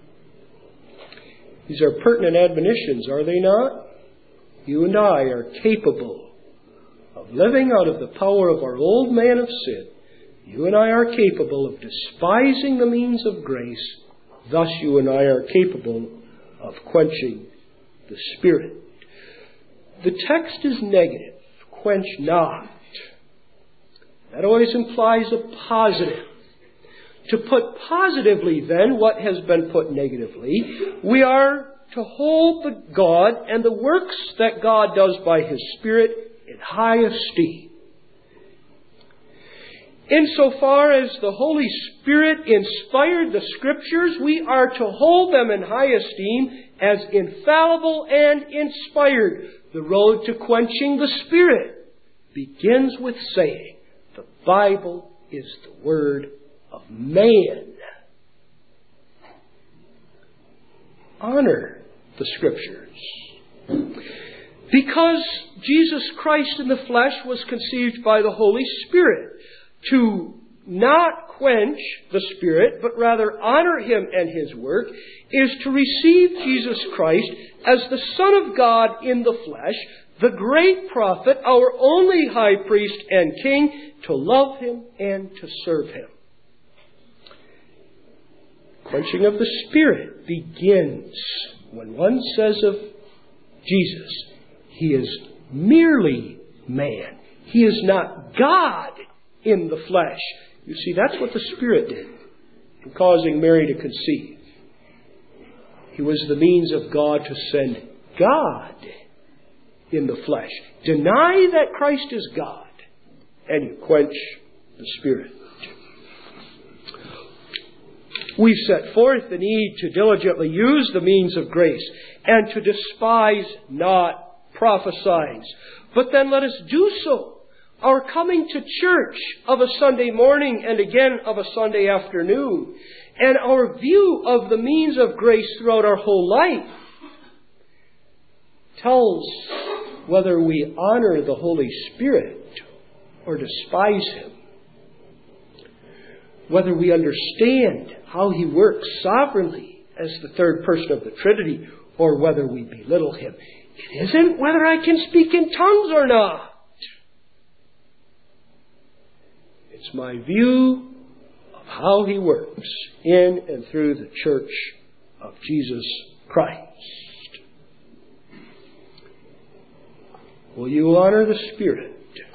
These are pertinent admonitions, are they not? You and I are capable of living out of the power of our old man of sin. You and I are capable of despising the means of grace. Thus you and I are capable of quenching the Spirit. The text is negative. Quench not. That always implies a positive. To put positively, then, what has been put negatively, we are to hold the God and the works that God does by His Spirit in high esteem. Insofar as the Holy Spirit inspired the Scriptures, we are to hold them in high esteem as infallible and inspired. The road to quenching the Spirit begins with saying, the Bible is the Word of man. Honor the Scriptures. Because Jesus Christ in the flesh was conceived by the Holy Spirit. To not quench the Spirit, but rather honor Him and His work, is to receive Jesus Christ as the Son of God in the flesh, the great prophet, our only high priest and king, to love Him and to serve Him. Quenching of the Spirit begins when one says of Jesus, He is merely man. He is not God in the flesh. You see, that's what the Spirit did in causing Mary to conceive. He was the means of God to send God in the flesh. Deny that Christ is God, and you quench the Spirit. We've set forth the need to diligently use the means of grace and to despise not prophesying. But then let us do so. Our coming to church of a Sunday morning and again of a Sunday afternoon, and our view of the means of grace throughout our whole life tells whether we honor the Holy Spirit or despise Him. Whether we understand how He works sovereignly as the third person of the Trinity or whether we belittle Him. It isn't whether I can speak in tongues or not. It's my view of how He works in and through the church of Jesus Christ. Will you honor the Spirit?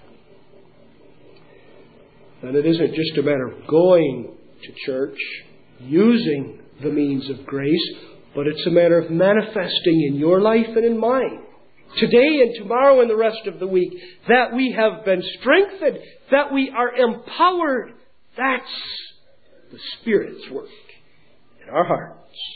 And it isn't just a matter of going to church, using the means of grace, but it's a matter of manifesting in your life and in mine, today and tomorrow and the rest of the week, that we have been strengthened, that we are empowered. That's the Spirit's work in our hearts.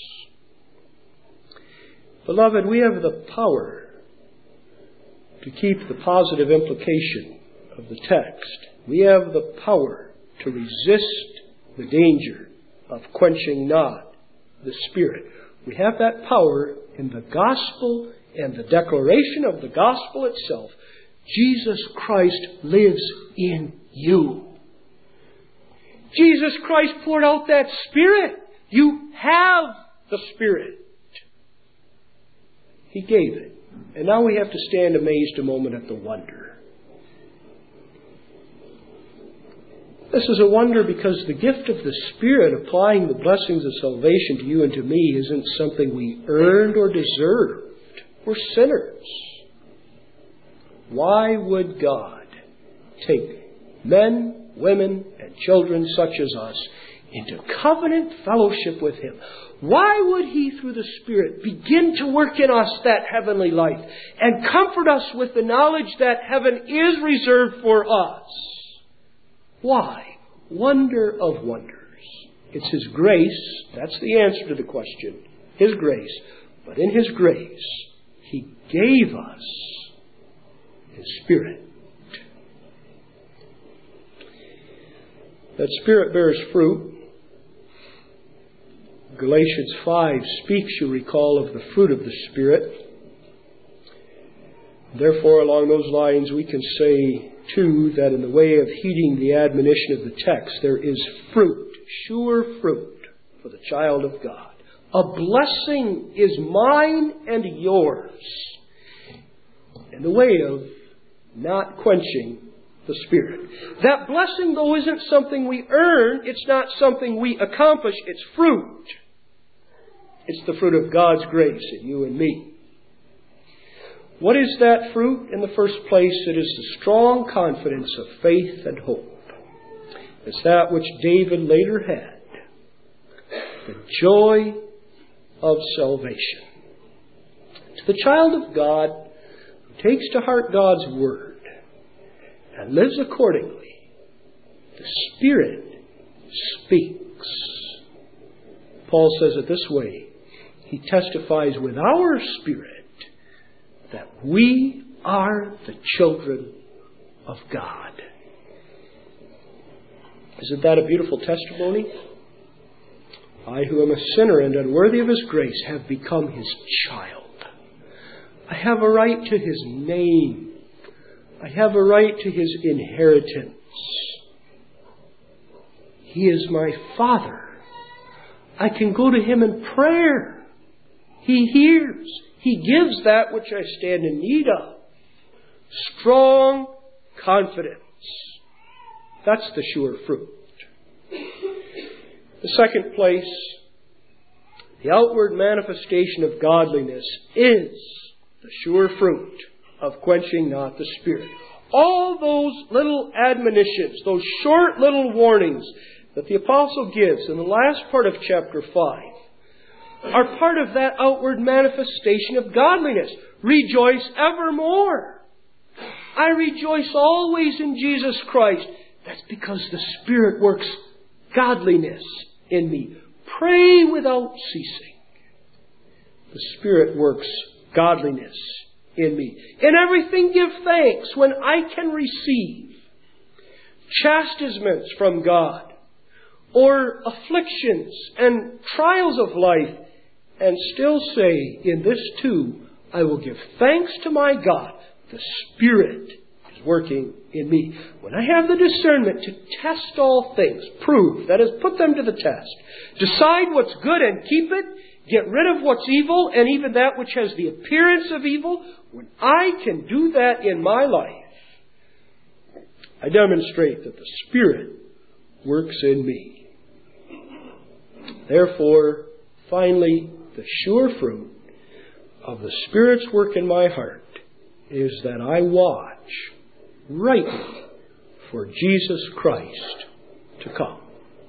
Beloved, we have the power to keep the positive implication of the text. We have the power to resist the danger of quenching not the Spirit. We have that power in the gospel and the declaration of the gospel itself. Jesus Christ lives in you. Jesus Christ poured out that Spirit. You have the Spirit. He gave it. And now we have to stand amazed a moment at the wonder. This is a wonder because the gift of the Spirit applying the blessings of salvation to you and to me isn't something we earned or deserved. We're sinners. Why would God take men, women, and children such as us into covenant fellowship with Him? Why would He, through the Spirit, begin to work in us that heavenly life and comfort us with the knowledge that heaven is reserved for us? Why? Wonder of wonders. It's His grace. That's the answer to the question. His grace. But in His grace, He gave us His Spirit. That Spirit bears fruit. Galatians 5 speaks, you recall, of the fruit of the Spirit. Therefore, along those lines, we can say, too, that in the way of heeding the admonition of the text, there is fruit, sure fruit, for the child of God. A blessing is mine and yours in the way of not quenching the Spirit. That blessing, though, isn't something we earn. It's not something we accomplish. It's fruit. It's the fruit of God's grace in you and me. What is that fruit? In the first place, it is the strong confidence of faith and hope. It's that which David later had. The joy of salvation. To the child of God who takes to heart God's Word and lives accordingly, the Spirit speaks. Paul says it this way. He testifies with our spirit that we are the children of God. Isn't that a beautiful testimony? I, who am a sinner and unworthy of His grace, have become His child. I have a right to His name. I have a right to His inheritance. He is my Father. I can go to Him in prayer. He hears. He gives that which I stand in need of. Strong confidence. That's the sure fruit. The second place, the outward manifestation of godliness is the sure fruit of quenching not the Spirit. All those little admonitions, those short little warnings that the apostle gives in the last part of chapter 5 are part of that outward manifestation of godliness. Rejoice evermore. I rejoice always in Jesus Christ. That's because the Spirit works godliness in me. Pray without ceasing. The Spirit works godliness in me. In everything give thanks when I can receive chastisements from God or afflictions and trials of life and still say, in this too, I will give thanks to my God. The Spirit is working in me. When I have the discernment to test all things, prove, that is, put them to the test, decide what's good and keep it, get rid of what's evil and even that which has the appearance of evil, when I can do that in my life, I demonstrate that the Spirit works in me. Therefore, finally, the sure fruit of the Spirit's work in my heart is that I watch rightly for Jesus Christ to come.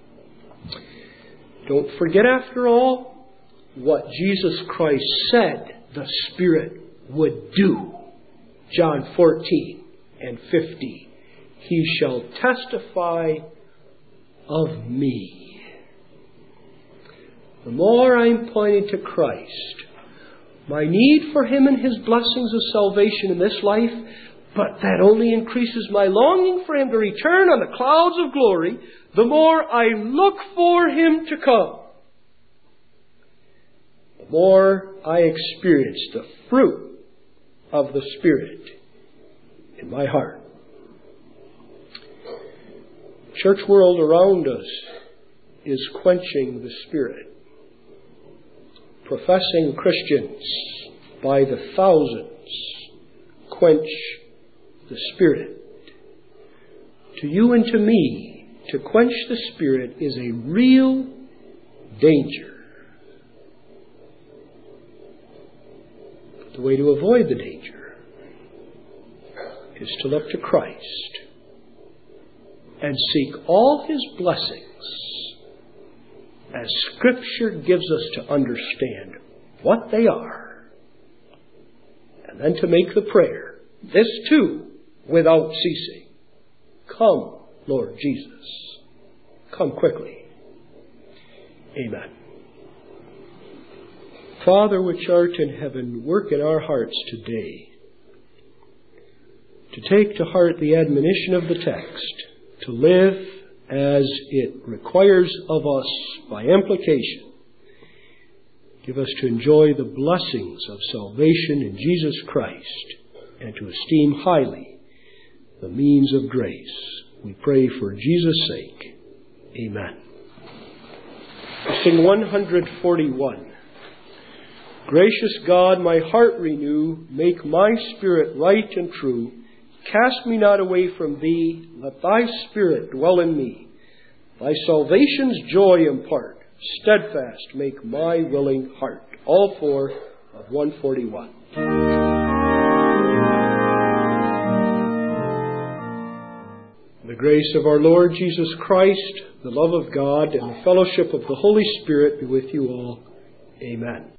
Don't forget, after all, what Jesus Christ said the Spirit would do. John 14 and 15. He shall testify of me. The more I'm pointing to Christ, my need for Him and His blessings of salvation in this life, but that only increases my longing for Him to return on the clouds of glory, the more I look for Him to come, the more I experience the fruit of the Spirit in my heart. The church world around us is quenching the Spirit. Professing Christians by the thousands quench the Spirit. To you and to me, to quench the Spirit is a real danger. The way to avoid the danger is to look to Christ and seek all His blessings as Scripture gives us to understand what they are, and then to make the prayer, this too, without ceasing. Come, Lord Jesus. Come quickly. Amen. Father, which art in heaven, work in our hearts today to take to heart the admonition of the text, to live as it requires of us by implication. Give us to enjoy the blessings of salvation in Jesus Christ and to esteem highly the means of grace. We pray for Jesus' sake. Amen. Sing 141. Gracious God, my heart renew, make my spirit right and true. Cast me not away from Thee, let Thy Spirit dwell in me. Thy salvation's joy impart, steadfast make my willing heart. All 4 of 141. The grace of our Lord Jesus Christ, the love of God, and the fellowship of the Holy Spirit be with you all. Amen.